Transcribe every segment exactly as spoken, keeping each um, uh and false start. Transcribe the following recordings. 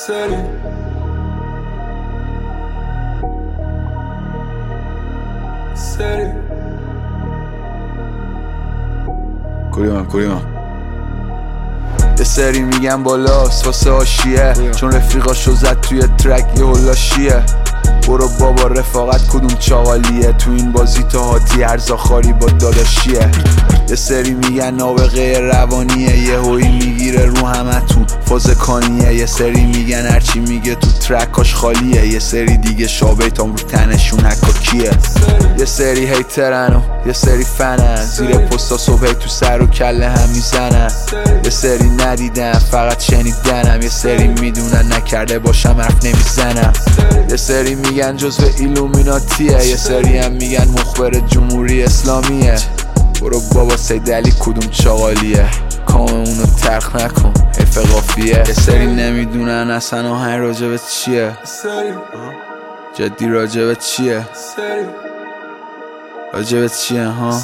سری سری کوریمم کوریمم یه سری میگن بالاست واسه آشیه، چون رفیقاشو زد توی ترک یه هلاشیه. برو بابا رفاقت کدوم چاقالیه، تو این بازی تا هاتی ارزاخاری با داداشیه. یه سری میگن نابغه روانیه، یه هوی میگیره رو همتون فاز کانیه. یه سری میگن هرچی میگه تو ترکاش خالیه، یه سری دیگه شابیتام رو تنشون حکاکیه. یه سری هیترن و یه سری فنن، زیر پستا صبح تو سر و کله هم میزنن. یه سری ندیدن فقط شنیدنم، یه سری میدونن نکرده باشم حرف نمیزنم. یه سری میگن جزو ایلومیناتیه، یه سری هم میگن مخبر جمهوری اسلامیه. برو بابا سید علی کدوم چاقالیه، کام اونو ترخ نکن حیف قافیه. یه سری نمیدونن اصلا آهنگ راجبت چیه، جدی راجبت چیه، راجبت چیه ها.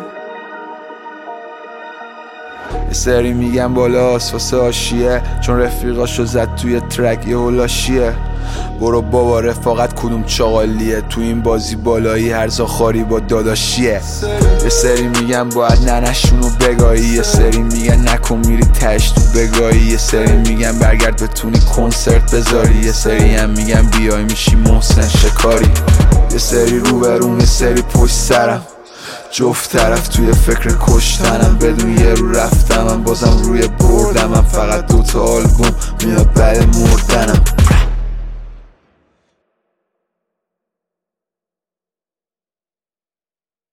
یه سری میگن بالاست واسه آشیه، چون رفیقاشو زد توی ترک یه هلاشیه. برو بابا رفاقت کدوم چاقالیه، تو این بازی بالایی هرزاخاری با داداشیه. یه سری میگن باید ننشونو بگایی، یه سری میگن نکن میری تش تو بگایی. یه سری میگن برگرد بتونی کنسرت بذاری، یه سری هم میگن بیای میشی محسن شکاری. یه سری روبرون یه سری پشت سرم، جفت طرف توی فکر کشتنم. بدون یه رو رفتمم بازم روی بردمم، فقط دوتا آلبوم میاد بعد مردنم.